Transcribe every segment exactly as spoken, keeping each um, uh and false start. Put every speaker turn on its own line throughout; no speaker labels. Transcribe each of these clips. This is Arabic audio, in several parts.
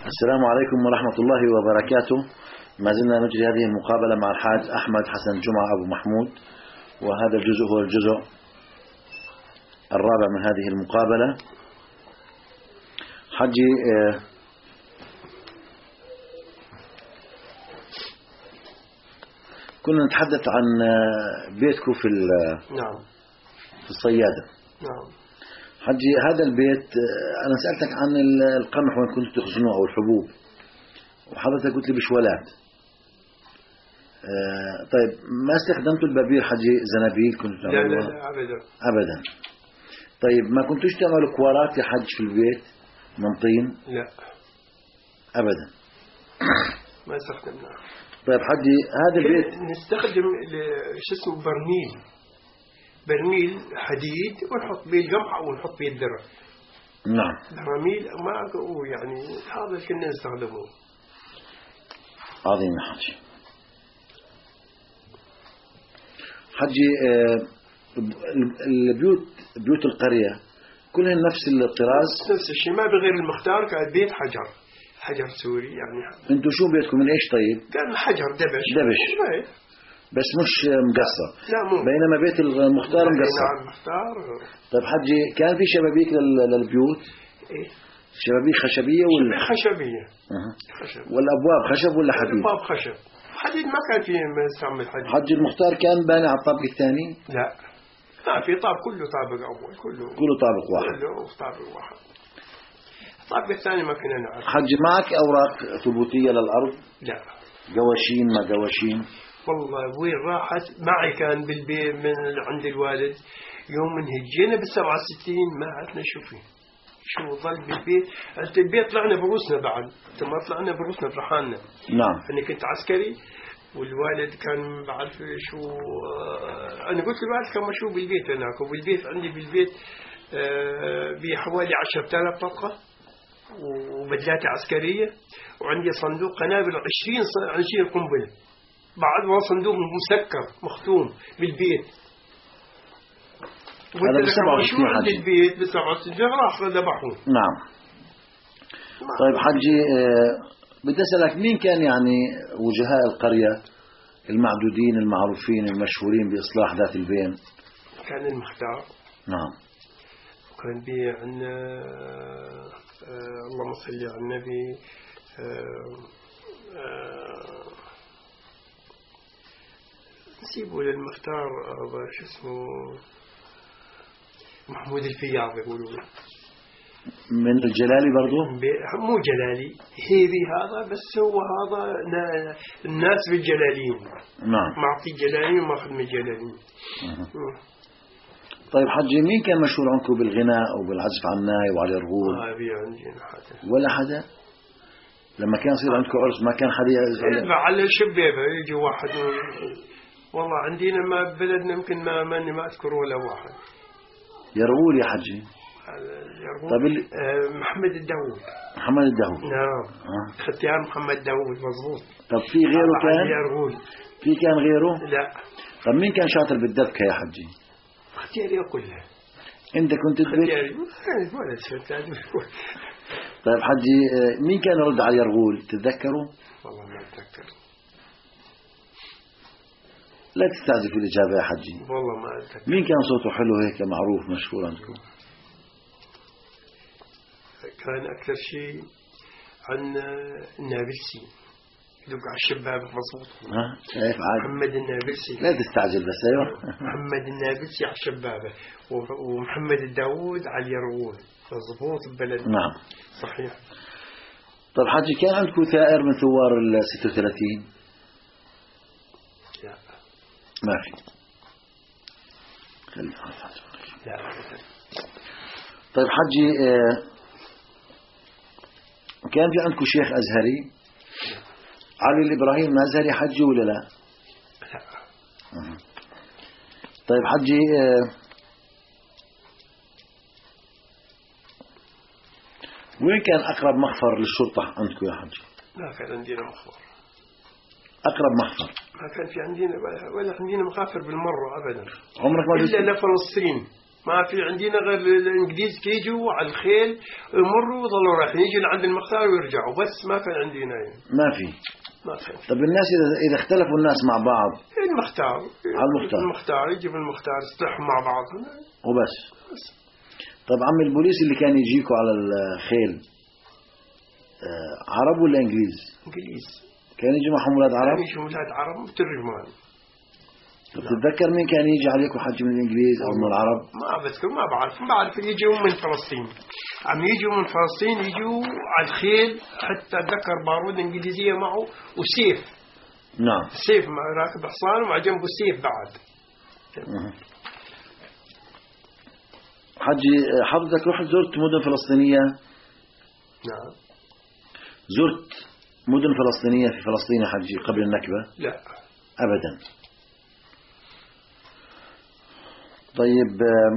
السلام عليكم ورحمة الله وبركاته. ما زلنا نجري هذه المقابلة مع الحاج أحمد حسن جمعة أبو محمود، وهذا الجزء هو الجزء الرابع من هذه المقابلة. حجي كنا نتحدث عن بيتكم في
نعم
في الصيادة.
نعم
حجي هذا البيت أنا سألتك عن القمح وين كنت تخزنوه أو الحبوب، وحضرتك قلت لي بشولات. آه طيب ما استخدمتوا البابير حجي؟ زنابيل كنت
لا لا لا أبدا
أبدا. طيب ما كنتوش تعملوا كوارات يا حج في البيت من طين؟
لا
أبدا.
ما استخدمناه.
طيب حجي هذا البيت
نستخدم شو اسمه برميل برميل حديد ونحط بيه القمح أو نحط بيه الذرة.
نعم.
برميل ما يعني هذا كنا نستخدمه.
عظيم يا حجي. حجي آه البيوت بيوت القرية كلها نفس الطراز؟
نفس الشيء، ما بغير المختار. كان بيت حجر حجر سوري يعني.
انتوا شو بيتكم من ايش طيب؟
كان حجر دبش
دبش
شوي.
بس مش مقصر.
لا مو.
بينما بيت المختار مقصر.
نعم مختار.
طيب حجي كان في شبابيك للبيوت؟
ايه
شبابيك خشبية ولا
خشبية؟
أه.
خشب.
والابواب خشب ولا حديد؟
الابواب خشب. حديد ما كان فيه مستعمل حديد.
حجي المختار كان باني على الطابق الثاني؟
لا ما في طابق، كله طابق اول، كله
كله طابق واحد.
كله طابق واحد. الطابق الثاني ما كنا نعرف.
حجي معك اوراق ثبوتية للارض؟
لا.
قواشين ما قواشين؟
والله وين راحت معي. كان بالبيت من عند الوالد يوم من هجينا بالسبعة وستين ما عدنا شو فيه، شو ظل بالبيت. انت البيت طلعنا بروسنا بعد، ما طلعنا بروسنا برحالنا.
نعم.
انا كنت عسكري والوالد كان بعرف شو. انا قلت للوالد كان مشروب بالبيت هناك، وبالبيت عندي بالبيت بحوالي عشرة آلاف طلقة وبدلاتي عسكرية، وعندي صندوق قنابل عشرين عشرين قنبلة بعد ما صندوق مسكر مختوم بالبيت.
هذا بسبعة وستين حجي.
بالبيت بسبعة وستين راح ذبحوه.
نعم. طيب حجي آه بدي أسألك مين كان يعني وجهاء القرية المعدودين المعروفين المشهورين بإصلاح ذات البين؟
كان المختار.
نعم.
وكان بي عندنا آه اللهم صل على النبي آه آه نسيبه للمختار شو اسمه محمود الفياض يقولوا.
من الجلالي برضو؟
مو جلالي هيبي هذا، بس هو هذا الناس بالجلالين.
نعم.
معطي جلالين وماخذ من الجلالين.
طيب حجي مين كان مشهور عنكم بالغناء وبالعزف على الناي وعلى الرغول؟
ما بي عندنا حدا.
ولا حدا؟ لما كان يصير عندكم عرس ما كان حدا
يعزف على الشبيبة يجي واحد و... والله عندنا ما بلدنا يمكن ما ماني ما أذكر ولا واحد.
يرغول يا حجي.
يرغول.
طيب ال...
آه محمد الداوود.
محمد الداوود.
نعم.
آه.
ختيار محمد الداوود مضبوط.
طب في غيره كان؟
يرغول.
في كان غيره؟
لا.
طب مين كان شاطر بالدبكة يا حجي؟
ختياري كلها.
انت كنت تدبك؟
ختياري ولا شفت.
طيب حجي مين كان يرد على يرغول تتذكروا؟
والله ما أتذكر.
لا تستعجل في الإجابة يا حجي.
والله ما أتذكر.
مين كان صوته حلو هيك معروف مشهور عندكم؟
كان أكثر شيء عن النابلسي يدق على الشباب مضبوط.
ها شايف عاد.
محمد النابلسي.
لا تستعجل بس أيوه.
محمد النابلسي على الشبابة ومحمد الداوود على اليرغول مضبوط ببلد.
نعم
صحيح.
طب حجي كان عندكم ثائر من ثوار ال ستة وثلاثين؟
لا
ما في.
لا.
طيب حجي آه كان في عندكم شيخ أزهري؟ علي الإبراهيم أزهري حجي ولا لا؟
لا.
أه. طيب حجي آه وين كان أقرب مخفر للشرطة عندكم يا حجي؟
ما كان عندنا مخفر.
أقرب مخفر
ما كان في عندنا ولا عندنا مخافر بالمرة أبدا.
عمرك ما
إلا لفلسطين. ما في عندنا غير الإنجليز كيجوا على الخيل يمروا ويظلوا رايحين يجوا عند المختار ويرجعوا، بس ما كان عندنا يعني.
ما في.
ما في.
طب الناس إذا إذا اختلفوا الناس مع بعض
المختار
على المختار
المختار يجيب المختار يصلحوا مع بعض
وبس. طب عم البوليس اللي كان يجيكوا على الخيل عرب ولا إنجليز؟
إنجليز.
كان يجي معهم ولاد عرب؟
كان يجي ولاد عرب وترجمان.
تتذكر مين كان يجي عليكم حج من الإنجليز أو من العرب؟
ما بذكر، ما بعرف ما بعرف يجوا من فلسطين، عم يجوا من فلسطين يجوا على الخيل، حتى أتذكر بارود إنجليزية معه وسيف.
نعم.
سيف راكب حصان ومع جنبه سيف بعد.
حجي حضرتك رحت زرت مدن فلسطينية؟
نعم.
زرت مدن فلسطينية في فلسطين حجي قبل النكبة؟
لا
أبدا. طيب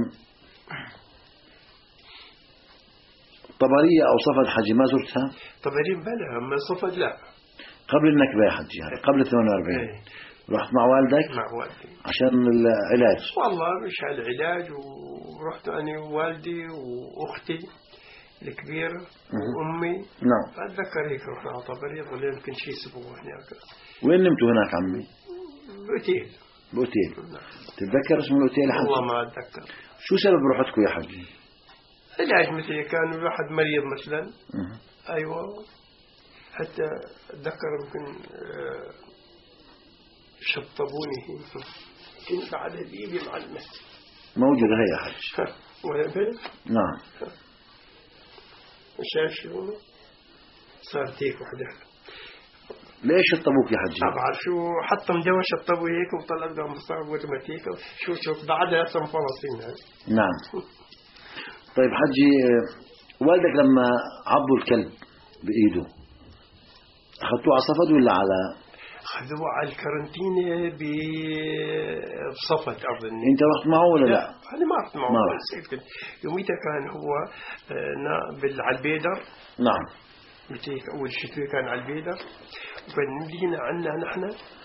طبرية أو صفد حجي ما زرتها؟
طبرية بلا، أما صفد لا.
قبل النكبة يا حجي يعني قبل ثمانية وأربعين.
ايه.
رحت مع والدك؟
مع والدي
عشان العلاج؟
والله مش العلاج، ورحت أنا ووالدي وأختي الكبيرة وأمي.
نعم.
أتذكر هيك رحنا على طبرية ظل يمكن شيء أسبوع هناك.
وين نمتوا هناك عمي؟
بأوتيل.
بأوتيل. نعم. تتذكر اسم الأوتيل حجي؟
والله ما أتذكر.
شو سبب روحتكم يا حجي؟
علاج مثل كان الواحد مريض مثلا.
مه.
أيوة. حتى أتذكر يمكن شطبوني هيك كنت بعد بإيدي مع المس.
موجودة هي يا حج.
ولا بلا؟
نعم.
شايف شو صارت هيك وحدة.
ليش شطبوك يا حجي؟
ما بعرف شو حتى مجوا شطبوا هيك وطلع لهم مصاب وتمتيك شو شو بعدها هسه من فلسطين.
نعم. طيب حجي والدك لما عضوا الكلب بإيده أخذتوه على صفد ولا على؟
أخذوه على الكارنتينة بصفد أظن.
أنت رحت معه ولا لا؟
لا أنا ما رحت معه.
ما رحت.
يوميتها كان هو على البيدر.
نعم.
متى أول شتوي كان على البيدر، وكان لينا عنا نحن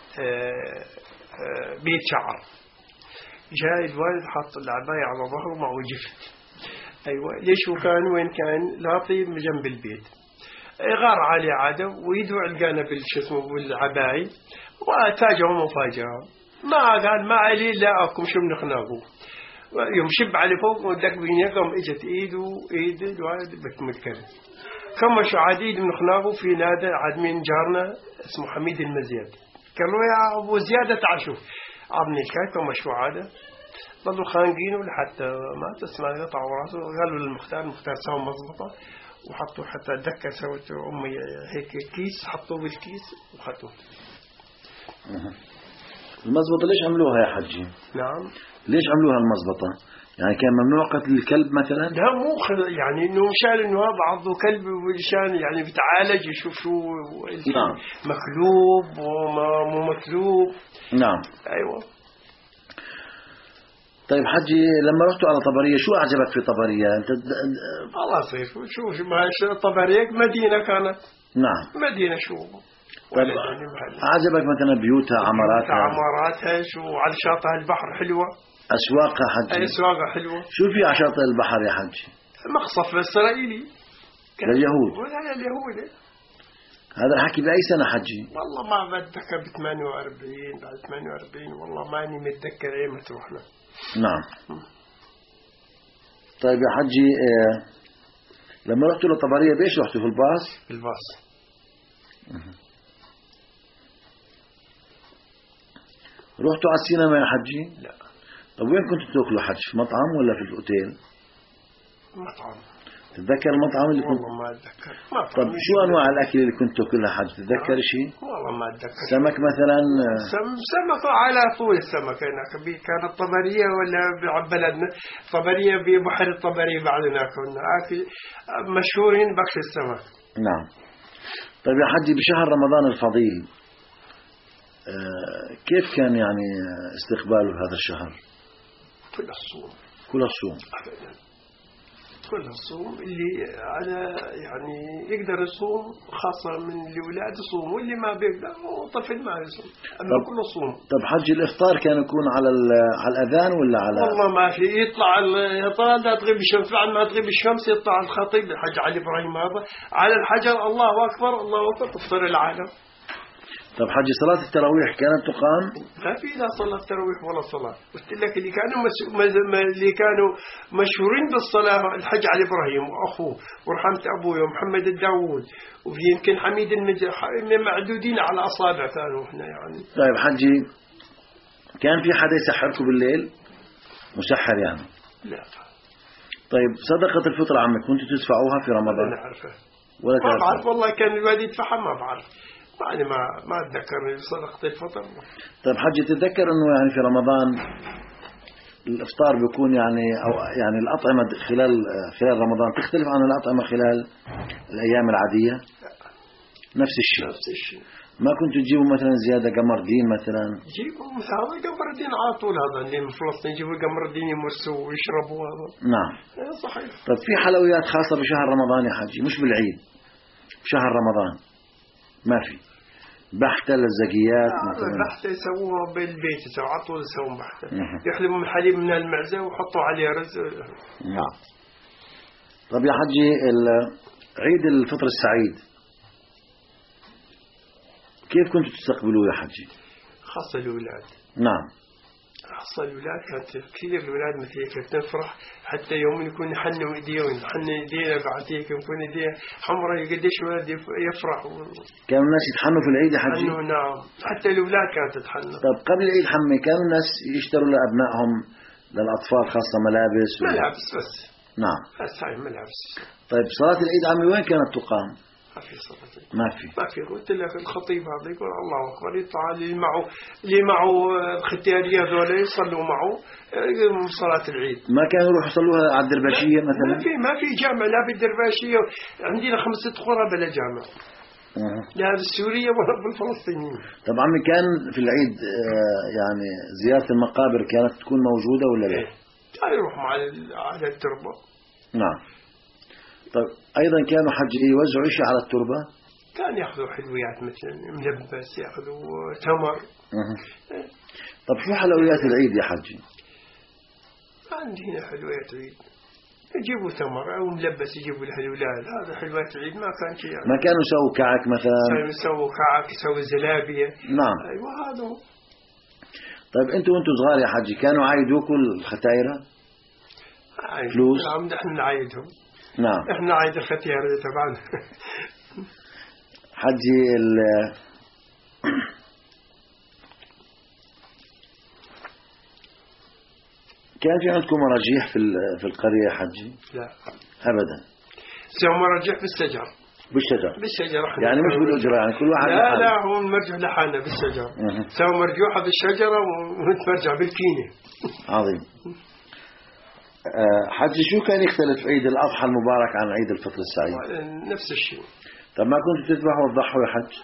بيت شعر. جاي الوالد حط العباية على ظهره معه جفت. أيوة. ليش هو كان وين كان لاطي جنب البيت، غار عليه عادة ويدعو القانا بالشسمه بالعباية وتاجعه مفاجأة. ما قال ما علي لا أكم شو بنخناقه. يوم شب على فوق ودق بينكم اجت ايده ايد الوالد بتمكن كما شو عديد بنخناقه في نادى عاد من جارنا اسمه حميد المزيد. قالوا يا أبو زيادة تعال شوف عبني الكاي كما شو عادة. ظلوا خانقينه لحتى ما تسمع يقطعوا راسه. قالوا للمختار، المختار سوى مضبطة وحطوا حتى دكة سوت أمي هيك كيس حطوه بالكيس وخطوه.
المزبطة ليش عملوها يا حجي؟
نعم.
ليش عملوها المزبطة؟ يعني كان ممنوع قتل الكلب مثلا؟
لا مو يعني إنه مشان إنه هذا عضو كلب ومشان يعني بتعالج يشوف شو
نعم.
مكلوب وما مو مكلوب.
نعم.
أيوة.
طيب حجي لما رحتوا على طبرية شو أعجبك في طبرية؟ أنت
الله يصير شو ما طبرية مدينة كانت.
نعم.
مدينة شو.
طيب أعجبك مثلا بيوتها عماراتها؟
عماراتها شو على شاطئ البحر حلوة.
أسواقها حجي؟
أسواقها حلوة.
شو في على شاطئ البحر يا حجي؟
مقصف إسرائيلي
لليهود.
ولا لليهود.
هذا الحكي بأي سنة حجي؟
والله ما بتذكر ب ثمانية وأربعين بعد ثمانية وأربعين والله ماني متذكر ايمتى رحنا.
نعم. طيب يا حجي اه لما رحتوا لطبرية بيش رحتوا في الباص؟
في الباص.
رحتوا على السينما يا حجي؟
لا.
طب وين كنتوا تاكلوا حج؟ في مطعم ولا في الأوتيل؟
مطعم.
تتذكر المطعم اللي كنت؟
والله ما أتذكر. مطعم.
طب شو أنواع الأكل اللي كنت تاكلها حج؟ تتذكر شيء؟
والله ما أتذكر.
سمك مثلا؟
سم سمك على طول السمك هناك. كانت طبرية ولا بلدنا طبرية ببحر الطبرية بعدنا كنا أكل مشهورين بكش السمك.
نعم. طيب يا حجي بشهر رمضان الفضيل كيف كان يعني استقباله هذا الشهر؟
كل الصوم.
كل الصوم.
كلها تصوم، اللي على يعني يقدر يصوم خاصة من الأولاد يصوم، واللي ما بيقدر هو طفل ما يصوم، أما كله صوم.
طب حج الإفطار كان يكون على على الأذان ولا على؟
والله ما في، يطلع يطلع لا تغيب الشمس، بعد ما تغيب الشمس يطلع الخطيب الحج علي إبراهيم هذا على الحجر الله أكبر الله أكبر تفطر العالم.
طب حج صلاة التراويح كانت تقام؟
ما في لا صلاة تراويح ولا صلاة. قلت لك اللي كانوا مس... اللي كانوا مشهورين بالصلاة الحج علي إبراهيم وأخوه ورحمة أبوه ومحمد الداوود، وفي يمكن حميد المج... معدودين على أصابع كانوا إحنا يعني.
طيب حجي كان في حدا يسحركم بالليل؟ مسحر يعني؟
لا.
طيب صدقة الفطر عمك كنتوا تدفعوها في رمضان؟
لا أعرفها.
ولا
ما بعرف والله، كان الوالد يدفعها ما بعرف. يعني ما ما أتذكر صدقة الفطر.
طيب حجي تتذكر إنه يعني في رمضان الإفطار بيكون يعني أو يعني الأطعمة خلال خلال رمضان تختلف عن الأطعمة خلال الأيام العادية؟ نفس الشيء.
نفس الشيء.
ما كنتوا تجيبوا مثلا زيادة قمر دين مثلا؟
جيبوا مثلا قمر الدين على طول، هذا اللي من فلسطين يجيبوا قمر الدين يمرسوا ويشربوا هذا.
نعم.
صحيح.
طيب في حلويات خاصة بشهر رمضان يا حجي مش بالعيد، بشهر رمضان ما في بحتة للزكيات مثلا؟
بحتة يسووها بالبيت، يسووا على طول يسوون بحتة، يحلبوا من حليب من المعزة ويحطوا عليه رز.
نعم. طب يا حجي عيد الفطر السعيد كيف كنتوا تستقبلوه يا حجي؟
خاصة الأولاد.
نعم.
خاصة الأولاد كانت كثير الأولاد مثل هيك تفرح، حتى يوم يكون يحنوا إيديهم يحنوا إيدينا بعد هيك يكون إيديه حمراء قديش ولد يفرح.
كانوا الناس يتحنوا في العيد يا حجي؟
نعم، حتى الأولاد كانت تتحنى.
طب قبل العيد حمي كانوا الناس يشتروا لأبنائهم للأطفال خاصة ملابس و...
ملابس بس.
نعم.
بس هاي ملابس.
طيب صلاة العيد عمي وين كانت تقام؟
ما في صلاة.
ما في.
ما في. قلت لك الخطيب هذا يقول الله أكبر، يطلع اللي معه اللي معه ختيارية ذولا يصلوا معه صلاة العيد.
ما كانوا يروحوا يصلوها على الدرباشية مثلا؟
ما في ما في جامع لا بالدرباشية، عندنا خمسة قرى بلا جامع.
أه.
لا بالسورية ولا بالفلسطينيين.
طب عمي كان في العيد يعني زيارة المقابر كانت تكون موجودة ولا لا؟
لا يروح مع على التربة.
نعم. طيب أيضا كانوا حج يوزعوا شيء على التربة؟
كان يأخذوا حلويات مثلا ملبس، يأخذوا تمر.
أه. طب شو حلويات العيد يا حجي؟
عندي هنا حلويات عيد يجيبوا تمر أو ملبس يجيبوا الحلويات، هذا حلويات العيد ما كان شيء يعني.
ما كانوا يسووا كعك مثلا؟
كانوا يسووا كعك، يسووا زلابية.
نعم.
أيوة هذا.
طيب أنتوا وأنتوا صغار يا حجي كانوا عايدوكوا الختايرة؟ فلوس؟
نعم نحن نعايدهم.
نعم.
نحن نعايد الختيارة تبعنا.
حجي ال كان في عندكم مراجيح في في القرية يا حجي؟
لا
أبدا.
سووا مراجيح بالشجر.
بالشجر.
بالشجر.
يعني مش بالأجرة يعني كل واحد.
لا لا هو المرجح لحالنا بالشجر. سووا مرجوحة بالشجرة ونتمرجع بالكينة.
عظيم. حجي شو كان يختلف عيد الأضحى المبارك عن عيد الفطر السعيد؟
نفس الشيء.
طب ما كنتوا تذبحوا وتضحوا يا حج؟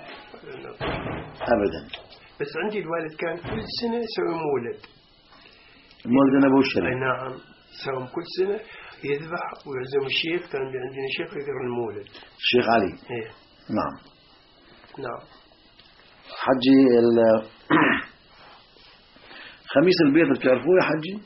أبدا.
بس عندي الوالد كان كل سنة يسوي مولد.
مولد النبوي الشريف.
نعم يسوي كل سنة يذبح ويعزم الشيخ، كان عندنا شيخ يقرأ المولد.
الشيخ علي.
إيه.
نعم.
نعم.
حجي ال خميس البيض بتعرفوه يا حجي؟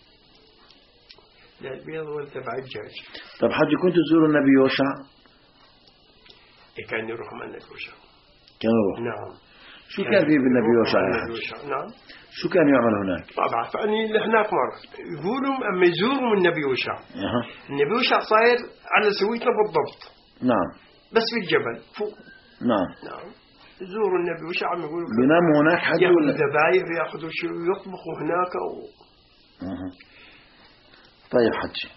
لا البيض ولا تبع الدجاج.
طب حجي كنتوا تزوروا النبي يوشع؟
إيه كان يروح مع النبي يوشع.
كان يروح.
نعم.
شو كان فيه بالنبي يوشع يا حجي؟
نعم.
شو كان يعمل هناك؟
طبعا فاني هناك مرة يقولوا اما يزوروا من النبي يوشع.
أه.
النبي يوشع صاير على سويتنا بالضبط.
نعم.
بس في الجبل فوق.
نعم.
نعم. يزوروا النبي يوشع عم يقولوا
بيناموا هناك حد
ولا ذبايح ياخذوا شيء ويطبخوا هناك و...
أه. طيب حجي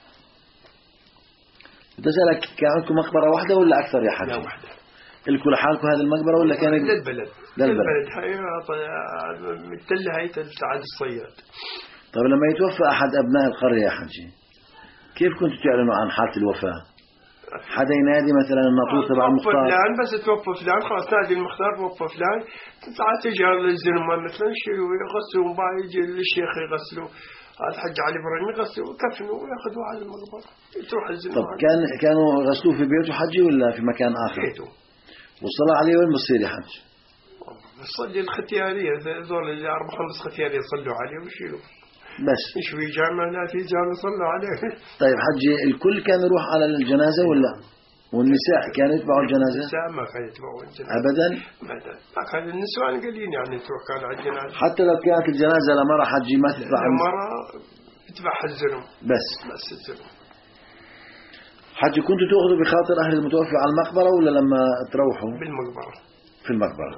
بدي اسالك كان عندكم مقبره واحده ولا اكثر يا حجي؟
لا واحده.
لكم لحالكم هذه المقبره ولا كانت
للبلد؟
للبلد.
هي التله هي تاع الصياد.
طيب لما يتوفى احد ابناء القريه يا حجي كيف كنتوا تعلنوا عن حاله الوفاه؟ حدا ينادي مثلا الناطور تبع المختار؟
فلان بس توفى فلان خلاص نادي المختار توفى فلان، ساعات تجي الزلمه مثلا شيء يغسلوا، بعد يجي الشيخ يغسلوا. الحج علي إبراهيم يغسلوا وكفنوا ويأخذوا على المقبرة تروح الزلمة.
طب كان كانوا غسلوه في بيته حجي ولا في مكان آخر؟
بيته.
والصلاة عليه وين بصير يا حج؟
بصلي الختيارية ذول اللي أربع خمس ختيارية يصلوا عليه ويشيلوا.
بس.
مش في جامع لا في جامع صلوا عليه.
طيب حجي الكل كان يروح على الجنازة ولا؟ والنساء كانوا يتبعوا الجنازة؟
النساء ما كانوا يتبعوا الجنازة.
أبدا؟
أبدا. ما كان النسوان قليلين يعني تروح كان على الجنازة.
حتى لو كانت الجنازة لمرة حجي ما تتبع.
لمرة تتبعها الزلم.
بس.
بس الزلم.
حجي كنتوا تأخذوا بخاطر أهل المتوفي على المقبرة ولا لما تروحوا؟
بالمقبرة.
في المقبرة.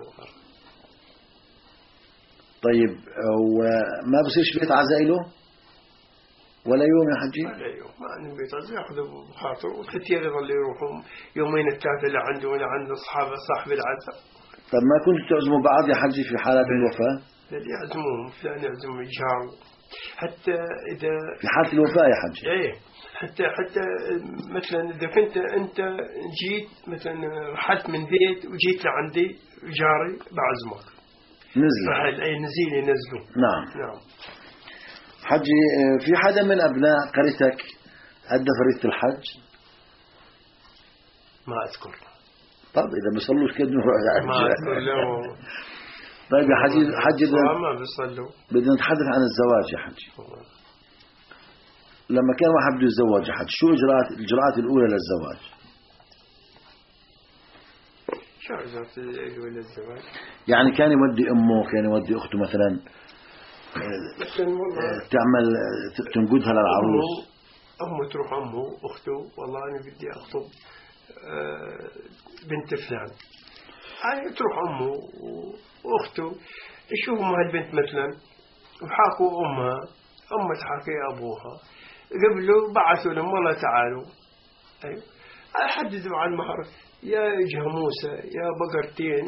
طيب وما بصيرش بيت عزائله ولا يوم يا حجي؟
ولا يوم ما عندهم بيت عزائله يأخذوا بخاطر والختيار يظل يروحوا يومين الثلاثة اللي عنده ولا عند أصحابه صاحب العزاء.
طب ما كنتوا تعزموا بعض يا حجي في حالات الوفاة؟
اللي يعزموهم فلان يعزموا يجاروا حتى إذا
في حالة الوفاة يا حجي.
إيه حتى حتى مثلا إذا كنت أنت جيت مثلا رحلت من بيت وجيت لعندي جاري بعزمك.
نزل.
رحل أي نزيل ينزلوا.
نعم.
نعم.
حجي في حدا من أبناء قريتك أدى فريضة الحج؟
ما أذكر.
طب إذا بيصلوش كده نروح يعني.
ما أذكر له.
طيب يا حجي حجي
ما بيصلوا.
بدنا نتحدث عن الزواج يا حجي. لما كان واحد بده يتزوج يا حجي شو إجراءات الإجراءات الأولى للزواج؟
شو إجراءات الأولى للزواج؟
يعني كان يودي أمه كان يودي أخته مثلا تعمل تنقدها للعروس.
أمه تروح أمه أخته والله أنا بدي أخطب بنت فلان. يعني تروح أمه وأخته يشوفوا هالبنت مثلا وحاكوا أمها أمها تحاكي أبوها قبلوا بعثوا لهم والله تعالوا. أيوة حددوا عن المهر يا جاموسة يا بقرتين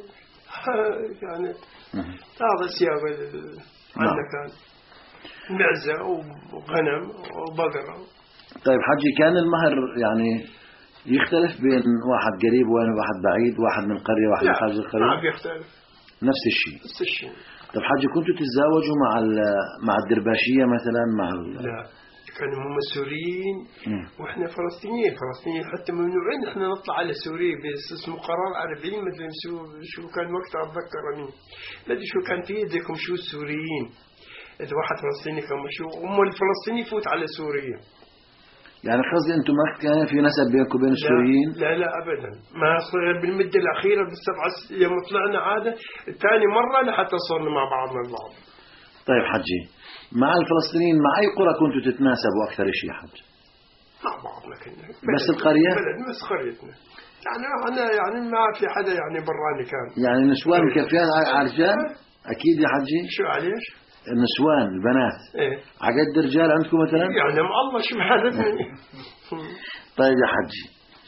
يعني هذا السياق عندنا كان معزة وغنم وبقرة.
طيب حجي كان المهر يعني يختلف بين واحد قريب وواحد بعيد واحد من قرية واحد من خارج القرية؟
لا بيختلف
نفس الشيء.
نفس الشيء.
طيب حجي كنتوا تتزاوجوا مع مع الدرباشية مثلا مع ال...
لا كانوا هم سوريين واحنا فلسطينيين فلسطينيين حتى ممنوعين احنا نطلع على سوريا بس اسمه قرار أربعين مدري شو شو كان وقتها اتذكر اني ما ادري شو كان في يدكم شو السوريين اذا واحد فلسطيني كان شو هم الفلسطيني يفوت على سوريا.
يعني قصدي انتم ما كان في نسب بينكم وبين السوريين؟
لا لا ابدا ما صار بالمده الاخيره بالسبعه يوم طلعنا عاده ثاني مره لحتى صرنا مع بعضنا البعض.
طيب حجي مع الفلسطينيين مع أي قرى كنتوا تتناسبوا أكثر شيء حج؟
مع بعضنا كنا
بس القرية؟
بلد بس قريتنا يعني أنا يعني ما في حدا يعني براني كان.
يعني النسوان مكفيان على الرجال؟ أكيد يا حجي.
شو عليش؟
النسوان البنات
إيه؟
عقد الرجال عندكم مثلا؟
يعني مع الله شو بحالتني.
طيب يا حجي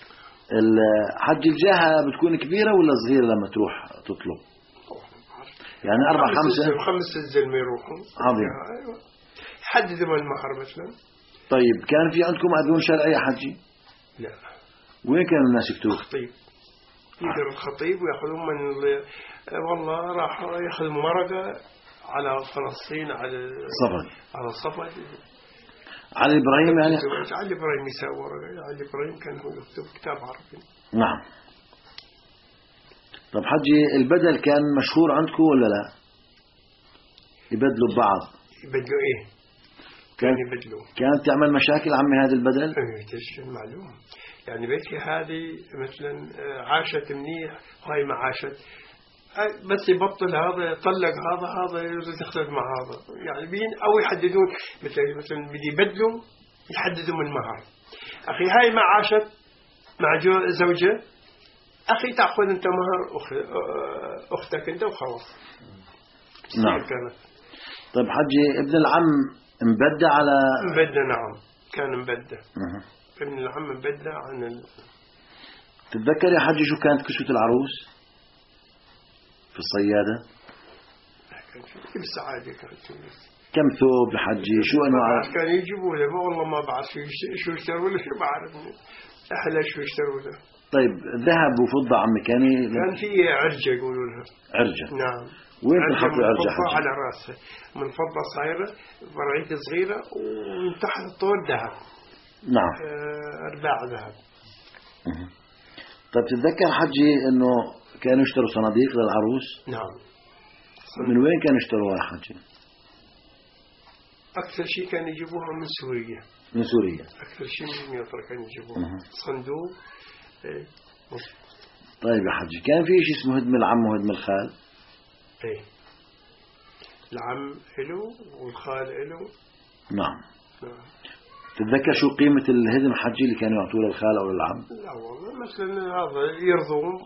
الحج الجاهة بتكون كبيرة ولا صغيرة لما تروح تطلب؟ يعني أربع خمسة
خمس الزلمة يروحون.
عظيم.
أيوة. حددوا من المهر مثلا.
طيب كان في عندكم أذون شرعي يا حجي؟
لا.
وين كانوا الناس يكتبوا؟
خطيب. يقدر الخطيب ويأخذون من والله راح يأخذ مرقة على فلسطين على
صفد
على صفد.
علي إبراهيم يعني.
علي إبراهيم يسوي ورقة. علي إبراهيم كان هو يكتب كتاب عربي.
نعم. طب حجي البدل كان مشهور عندكم ولا لا؟ يبدلوا ببعض.
يبدلوا ايه؟ كان يبدلوا.
كانت تعمل مشاكل عمي هذا البدل؟
ايه تشن معلوم. يعني بيتي هذه مثلا عاشت منيح وهي ما عاشت بس يبطل هذا يطلق هذا هذا يريد يختلف مع هذا يعني بين او يحددون مثلا مثلا بدي يبدلوا يحددوا من مهر. اخي هاي ما عاشت مع زوجة أخي تأخذ أنت مهر أختك أنت وخلاص.
نعم. طيب حجي ابن العم مبدع على
مبدع. نعم كان مبدع. ابن العم مبدع عن ال...
تتذكر يا حجي شو كانت كسوة العروس في الصيادة؟
كان كيف السعادة كانت
كم ثوب يا حجي شو أنواع؟
كان يجيبوا له والله ما بعرف شو اشتروا له شو بعرف أحلى شو اشتروا له.
طيب ذهب وفضة عمي كان
كان في عرجة يقولوا لها.
عرجة.
نعم.
وين تنحط العرج يا حجي؟
على راسه من فضة صايرة برغيث صغيرة ومن تحت طول ذهب.
نعم.
أرباع ذهب.
طيب تتذكر حجي إنه كانوا يشتروا صناديق للعروس؟
نعم.
من وين كانوا يشتروها يا حجي؟
أكثر شيء كانوا يجيبوها من سوريا.
من سوريا.
أكثر شيء من مصر كانوا يجيبوها. صندوق. إيه.
طيب يا حجي كان في شيء اسمه هدم العم وهدم الخال؟
ايه العم إله والخال إله.
نعم.
نعم.
تتذكر شو قيمة الهدم حجي اللي كانوا يعطوه للخال أو للعم؟
لا والله مثلا هذا يرضون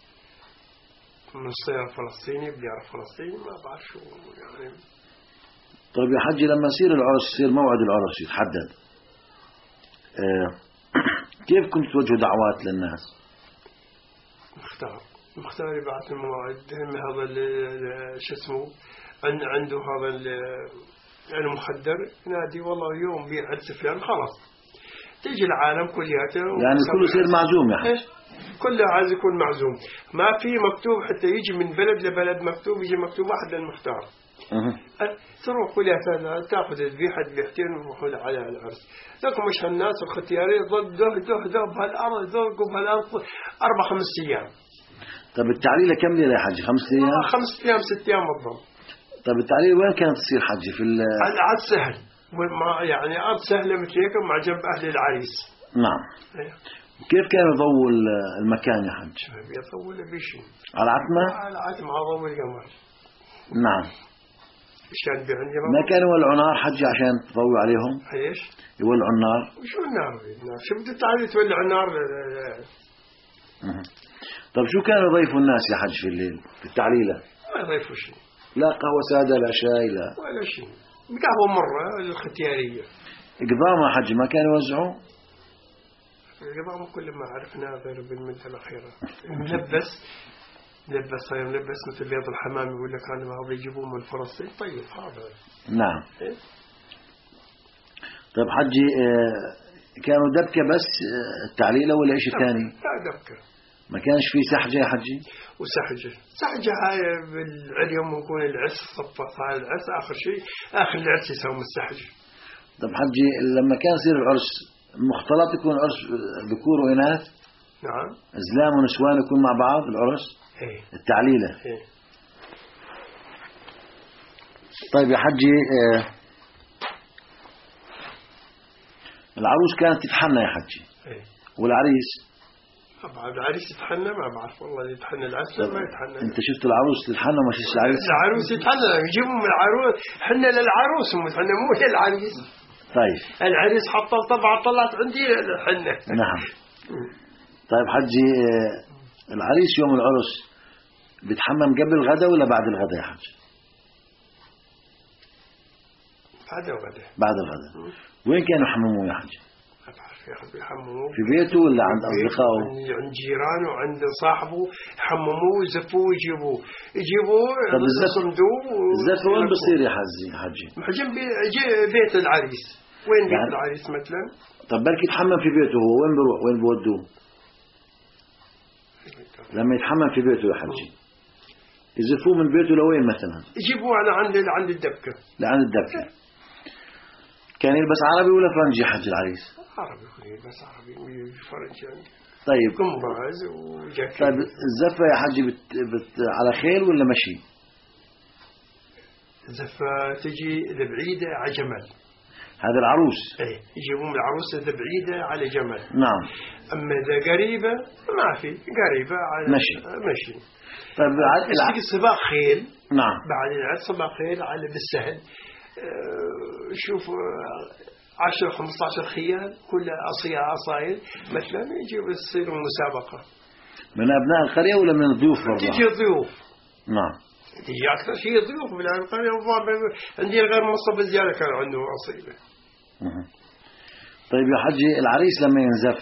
من صير فلسطيني بليار فلسطيني ما بعرف شو يعني.
طيب يا حجي لما يصير العرس يصير موعد العرس يتحدد اه كيف كنت توجهوا دعوات للناس؟
مختار مختار يبعث الموعد هذا شو اسمه عنده هذا المخدر ينادي والله يوم بيعد سفيان خلاص تيجي العالم كلياته
يعني كله يصير معزوم يا حجي.
كله عايز يكون معزوم ما في مكتوب حتى يجي من بلد لبلد مكتوب يجي مكتوب واحد للمختار. أه. تروح كلها تاخذ الذبيحه ذبيحتين وروحوا على العرس لكم مش هالناس الختيارين ضل ده ده ده بهالارض ذوقوا بهالارض اربع خمس ايام.
طب التعليله كم ليله يا حجي؟ خمس ايام؟
خمس ايام ست ايام بالضبط.
طب التعليله وين كانت تصير حجي؟ في
العرس سهل ما يعني ارض سهله مثل هيك مع جنب اهل العريس.
نعم.
ايه.
كيف كان يضووا المكان يا حج؟
يضووا بشيء
على عتمة؟
على عتمة على ضوء القمر.
نعم.
كان بعندي
ما كانوا يولعوا نار حجي عشان تضوي عليهم؟
ايش؟
يولعوا النار؟
وشو النار؟ شو بدك تعالي تولع النار؟
طب شو كانوا يضيفوا الناس يا حج في الليل في التعليلة؟
ما يضيفوا شيء.
لا قهوة سادة لا شاي لا
ولا شيء. قهوة مرة الختيارية.
قضامة حج ما كانوا يوزعوا؟
القضامة كل ما عرفنا غير بالمدة الأخيرة. ملبس ملبس صاير ملبس مثل بيض الحمام يقول لك أنا هذا يجيبوه من فلسطين طيب هذا.
نعم.
إيه؟
طيب حجي كانوا دبكة بس التعليلة ولا إيش ثاني؟
لا دبكة.
ما كانش في سحجة يا حجي؟
وسحجة سحجة هاي باليوم يكون العرس صفت هاي العرس آخر شيء آخر العرس يسوون السحجة.
طب حجي لما كان يصير العرس مختلط يكون عرس ذكور وإناث؟
نعم.
أزلام ونسوان يكون مع بعض العرس؟
ايه.
التعليلة.
ايه.
طيب يا حجي اه العروس كانت تتحنى يا حجي.
ايه.
والعريس؟
بعد العريس يتحنى ما بعرف والله يتحنى العسل ما يتحنى.
انت شفت العروس تتحنى وما شفت العريس؟
العروس يتحنى يجيبوا من العروس حنا للعروس متحنى مو للعريس.
طيب.
العريس حط طبعا طلعت عندي حنا.
نعم. طيب حجي العريس يوم العرس بيتحمم قبل الغداء ولا بعد الغداء يا حجي؟
بعد الغداء.
بعد الغداء. وين كانوا يحمموه يا حجي؟
ما بعرف يا اخي يحمموه
في بيته ولا عند اصدقائه؟
عند جيرانه وعند صاحبه يحمموه ويزفوه ويجيبوه يجيبوه صندوق.
الزف وين بصير يا حجي حجي؟
جنب بيت العريس. وين بيت
يعني
العريس مثلا؟
طب بلكي يتحمم في بيته هو وين بروح وين بودوه؟ لما يتحمم في بيته يا حجي يزفوه من بيته لوين مثلا؟
يجيبوه على عند عند الدبكة.
لعند الدبكة. كان يلبس عربي ولا فرنجي حج العريس؟
عربي يلبس عربي فرنجي يعني.
طيب
قمراز وجاكيت.
طيب الزفة يا حجي بت... بت... على خيل ولا مشي؟
الزفة تجي لبعيدة على جمل.
هذا العروس.
ايه يجيبون العروس بعيدة على جمل.
نعم.
أما إذا قريبة ما في قريبة على
مشي.
مشي.
طيب
الع... سباق خيل.
نعم.
بعد العرس سباق خيل على بالسهل. أه شوف عشرة خمسة عشر خيال كلها أصيع أصايل مثلا يجيب يصير مسابقة.
من أبناء القرية ولا من الضيوف برضه؟
تجي ضيوف.
نعم.
تجي أكثر شيء ضيوف من القرية. عندي غير مصطفى زيادة كان عنده أصيلة.
طيب يا حجي العريس لما ينزف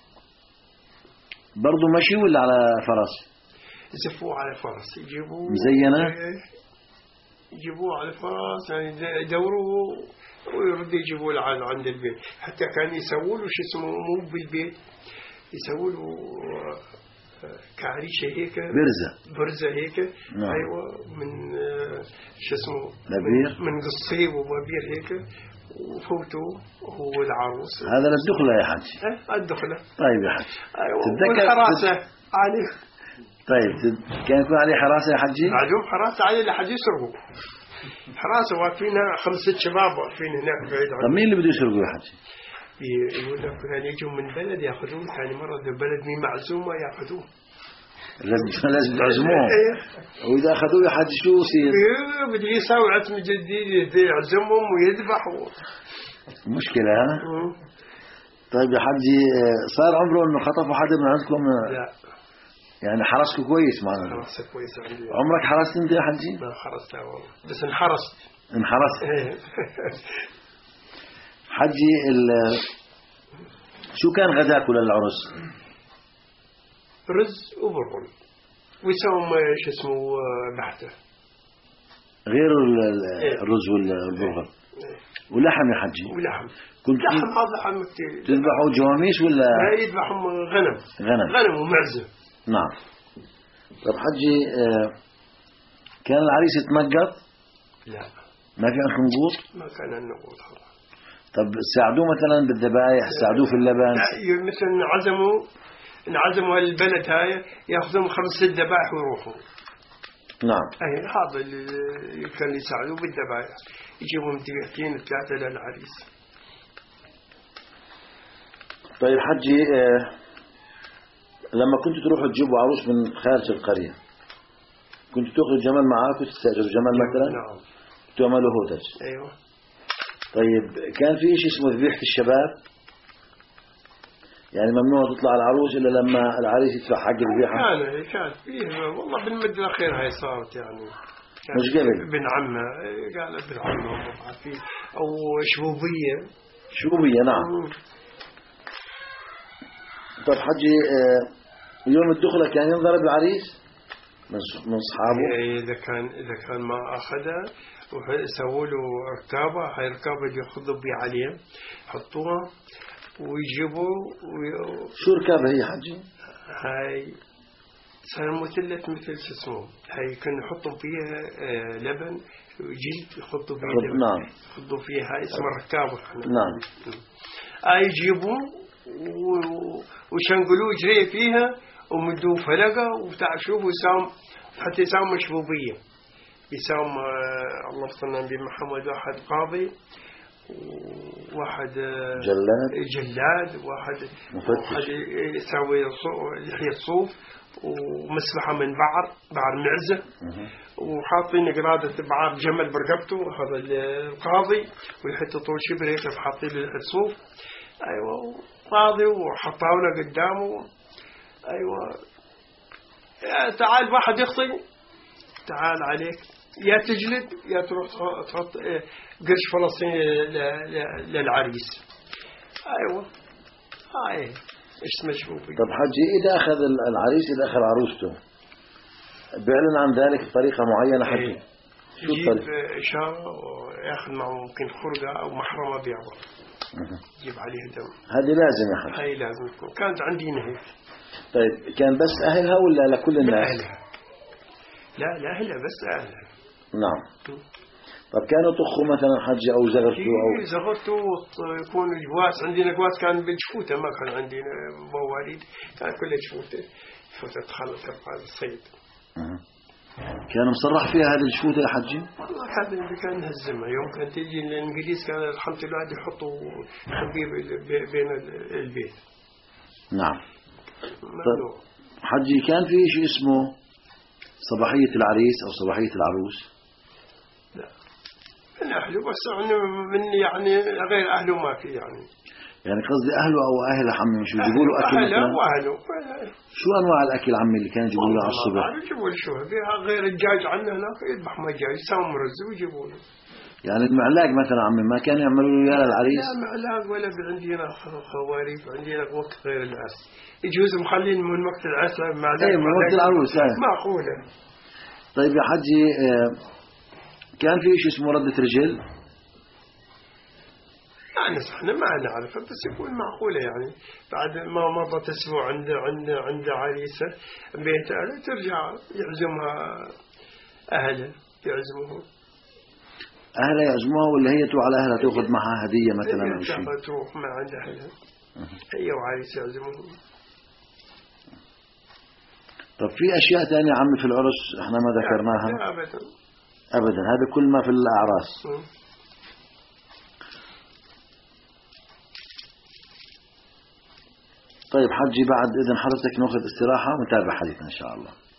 برضه مشي ولا على فرس؟
يزفوه على فرس يجيبوه
مزينة؟
يجيبوه على فرس يعني يدوروه ويرد يجيبوه لعند عند البيت. حتى كان يسووا له شو اسمه مو بالبيت يسووا له كعريشة هيك
برزة
برزة هيك.
نعم.
أيوة من آه، شو اسمه
نبير
من, من قصيب وبابير هيك، وفوتوا هو العروس.
هذا للدخلة يا حجي.
أه الدخلة.
طيب يا حجي.
أيوة.
تتذكر
والحراسة عليه.
طيب كان يكون عليه حراسة يا حجي؟
معلوم حراسة عليه لحد يسرقوا. حراسة واقفين خمسة شباب واقفين هناك بعيد عنه.
طب مين اللي بده يسرقوا يا حجي؟
يقول لك كانوا يجوا من بلد ياخذوه، ثاني مرة بلد مين معزومة ياخذوه.
لازم لازم تعزموهم. وإذا أخذوه يا حجي شو يصير؟
بده يسوي عزم جديد يعزمهم ويذبح و...
مشكلة ها؟ طيب يا حجي صار عمره إنه خطفوا حدا من عندكم؟
لا
يعني حرسكوا كويس معنا.
حرست كويس عندي.
عمرك حرست أنت يا حجي؟
ما حرست والله بس انحرست.
انحرست. حجي ال شو كان غداكوا للعرس؟
رز وبرغل ويسوم شو اسمه بحته.
غير الرز والبرغل ولحم يا حجي.
ولحم.
كنت
لحم هذا لحم
تذبحوا جواميس ولا؟
لا يذبحهم غنم.
غنم.
غنم ومعزة.
نعم. طب حجي كان العريس يتنقط؟
لا
ما في عندكم نقوط؟
ما كان عندنا نقوط.
طب ساعدوه مثلا بالذبائح، ساعدوه في اللبن؟
لا مثلا عزموا انعزموا البلد هاي ياخذون خمس ست ذبائح ويروحوا.
نعم.
اي هذا اللي كان يساعدوه بالذبائح، يجيبوا ذبيحتين ثلاثه للعريس.
طيب حجي آه لما كنتوا تروحوا تجيبوا عروس من خارج القرية كنتوا تاخذوا جمل معاكم وتستاجروا جمل مثلا؟
نعم.
تعملوا هودج.
ايوه.
طيب كان في شيء اسمه ذبيحة الشباب؟ يعني ممنوع تطلع العروس إلا لما العريس يدفع حق الذبيحة؟
كان كان فيه والله بالمدة الأخيرة هاي صارت يعني.
مش قبل؟
بن عمه قال ابن عمه أو شبوبية.
شبوبية نعم. طب حجي يوم الدخلة كان ينضرب العريس من أصحابه؟
إذا كان إذا كان ما أخذها وسووا له ركابة، هاي الركابة اللي يأخذوا بي عليه حطوها ويجيبوا و...
شو ركابة هي حجي؟
هاي صار مثلث مثل شو اسمه، هاي كانوا يحطوا فيها لبن وجلد يحطوا فيها لبن.
نعم.
يحطوا فيها هاي اسمها ركابة.
نعم.
هاي يجيبوا و... وشنقلوه جري فيها ومدوه فلقة وبتاع شوف وسام حتى يساوم مشبوبية. يساوم آه الله صلى النبي محمد واحد قاضي وواحد
جلاد
جلاد واحد واحد يسوي لحية صوف ومسلحة من بعر بعر معزة وحاطين قرادة بعر جمل برقبته هذا القاضي ويحط طول شبر هيك حاطين له الصوف. أيوة قاضي وحطاوله قدامه. أيوة تعال واحد يخطي تعال عليك يا تجلد يا تروح تحط قرش فلسطيني للعريس. أيوة هاي إيش مشبوه.
طب حجي إذا أخذ العريس إذا أخذ عروسته بيعلن عن ذلك بطريقة معينة حجي؟
ايه. شو الطريقة؟ يجيب إشارة ويأخذ معه ممكن خرقة أو محرمة بيعبر يجيب عليها دم.
هذه لازم يا حجي.
هاي لازم تكون. كانت عندنا هيك.
طيب كان بس أهلها ولا لكل الناس؟
أهلها. لا لا أهلها بس أهلها.
نعم. طب كانوا طخوا مثلا حجة أو زغرتوا أو
زغرتوا يكون جواز. عندنا جواز كان بالجفوتة ما كان عندنا مواليد كان كله جفوتة جفوتة تخلط هذا الصيد.
كان مصرح فيها هذه الجفوتة يا حجي؟
والله هذا اللي كان هزمها يوم كان تيجي الإنجليز كان الحمد لله يحطوا خبيب بين البيت.
نعم. طيب حجي كان في شيء اسمه صباحية العريس أو صباحية العروس؟
لا من أهله بس من يعني غير أهله ما في يعني.
يعني قصدي أهله أو أهل عمي شو يجيبوا له أكل
مثلا؟ أهله وأهله.
شو أنواع الأكل عمي اللي كانوا يجيبوا له على الصبح؟
يجيبوا له شو فيها غير الدجاج عندنا هناك يذبح مجاج يساوم رز ويجيبوا له.
يعني المعلاق مثلا عمي ما كانوا يعملوا له يا للعريس؟
لا معلاق ولا عندنا خواريف عندنا وقت غير العرس يجوز مخلين من وقت العرس معلاق.
أي من وقت العروس.
معقولة.
طيب يا حجي كان في شيء اسمه ردة رجل؟
يعني احنا ما نعرفها بس يكون معقولة يعني بعد ما مضت أسبوع عند عند عند عريسة بيت أهلها ترجع يعزمها أهلها يعزموها.
أهلها يعزموها ولا هي تروح على أهلها تأخذ معها هدية مثلا أو شيء؟
تروح مع عند أهلها هي وعريسة يعزموها.
طب في أشياء ثانية عمي في العرس احنا ما ذكرناها؟
لا أبدا
أبدا، هذا كل ما في الأعراس.
م.
طيب حجي بعد إذن حضرتك نأخذ استراحة ونتابع حديثنا إن شاء الله.